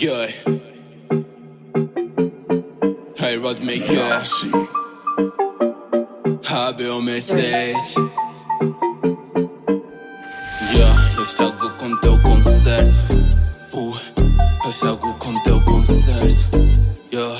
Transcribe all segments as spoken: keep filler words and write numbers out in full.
Yeah. Hey, Rodmaker. Habe o Mercedes. Yeah, eu estrago com teu concerto. Uh, eu estrago com teu concerto. Yeah.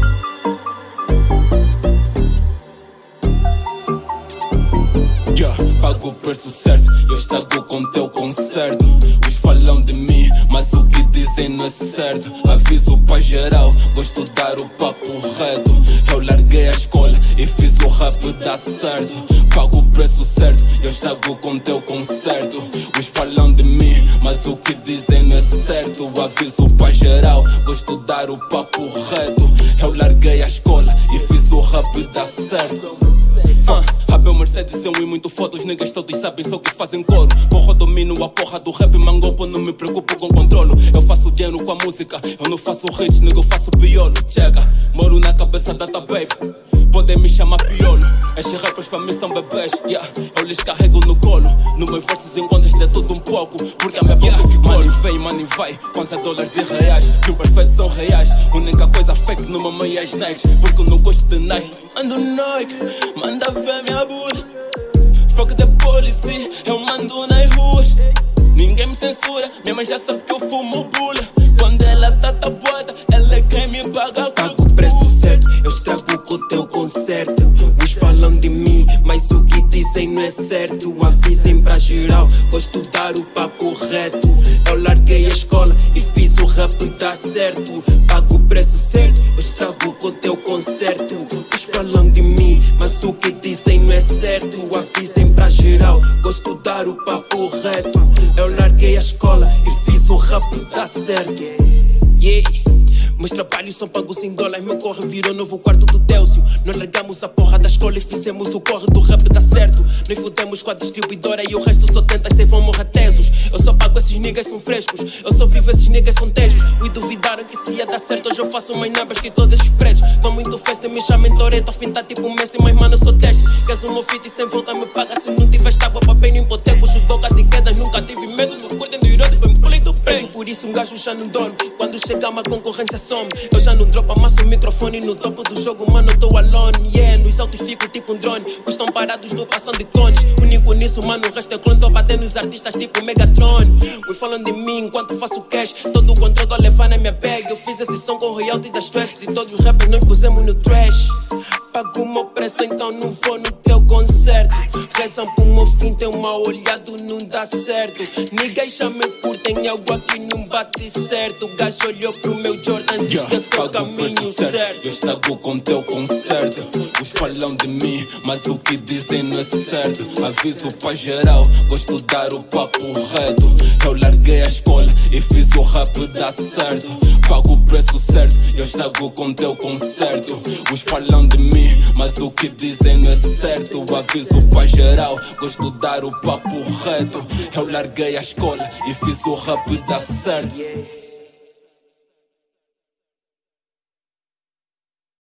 Yeah, pago o preço certo, eu estrago com teu concerto. Os falam de mim, mas o que dizem não é certo. Aviso pra geral, gosto de dar o papo reto. Eu larguei a escola e fiz o rap dar certo. Pago o preço certo, eu estrago com teu concerto. Os falam de mim, mas o que dizem não é certo. Aviso pra geral, gosto de dar o papo reto. Eu larguei a escola e fiz o rap dar certo. Uh, Rap é o Mercedes, eu e muito foda. Os niggas todos sabem só que fazem coro. Porra, domino a porra do rap, mangopo, não me preocupo com controlo. Eu faço dinheiro com a música, eu não faço hits, nigga, eu faço piolo. Chega, moro na cabeça da tua baby, podem me chamar piolo. Estes rappers pra mim são bebês, yeah. Eu lhes carrego no colo. No meus versos encontras de tudo um pouco, porque a minha boca yeah. que money vem, money vai, com cem dólares e reais. Que perfeitos são reais, única coisa fake no meu meio é as Nikes. Porque eu não gosto de Nike, ando Nike, manda ver minha bula. Fuck the policy, eu mando nas ruas. Ninguém me censura, minha mãe já sabe que eu fumo bula. Quando ela tá tabuada, ela é quem me paga. Pago o preço certo, eu estrago com o teu concerto. Os falam de mim, mas o que dizem não é certo. Avisem pra geral, gosto de dar o papo reto. Eu larguei a escola e fiz o rap dar certo. Pago o preço certo, eu estrago com o teu concerto. Os falam de mim, mas o que dizem não é certo. Avisem pra geral, gosto de dar o papo reto. Eu larguei a escola e fiz o rap dar certo. Yeah. Meus trabalhos são pagos em dólar, meu corre virou novo quarto do Délcio. Nós largamos a porra da escola e fizemos o corre do rap dar certo. Nós fudemos com a distribuidora e o resto só tenta e cê vão morrer tesos. Eu só pago esses niggas são frescos, eu só vivo esses niggas são tejos. E duvidaram que se ia dar certo, hoje eu faço mais numbers que todos esses prédios. Tô muito festa, me chamem Toreto, ao fim tá tipo Messi, mas mano eu sou teste. Queres um fit e sem volta me paga, se não tiver tábua pra bem no hipoteco. Chudoca de quedas, nunca tive medo, não curtem do irodo, bem pulei do prego. Por isso um gajo já não dorme, quando chega uma concorrência some. Eu já não dropo, amasso o microfone no topo do jogo, mano, eu tô alone. Yeah, nos altos fico tipo um drone, os estão parados no passão de cones. Único nisso, mano, o resto é clone, tô batendo nos artistas tipo Megatron. We falam de mim enquanto faço cash, todo o controle tô a levar na minha bag. Eu fiz esse som com royalty das tracks e todos os rappers nós pusemos no trash. Pago o meu preço, então não vou no teu concerto. Rezam pro meu fim, tem um mal olhado, não dá certo. Niggas já me curtem, algo aqui não bate certo. O gajo olhou pro meu Jordan, se yeah, esqueceu o caminho certo. certo. Eu estrago com teu concerto. Os falam de mim, mas o que dizem não é certo. Aviso pra geral, gosto de dar o papo reto. Eu larguei a escola e fiz o rap dar certo. Pago o preço certo, eu estrago com teu concerto. Os falam de mim, mas o que dizem não é certo. Aviso pra geral, gosto de dar o papo reto. Eu larguei a escola e fiz o rap dar certo.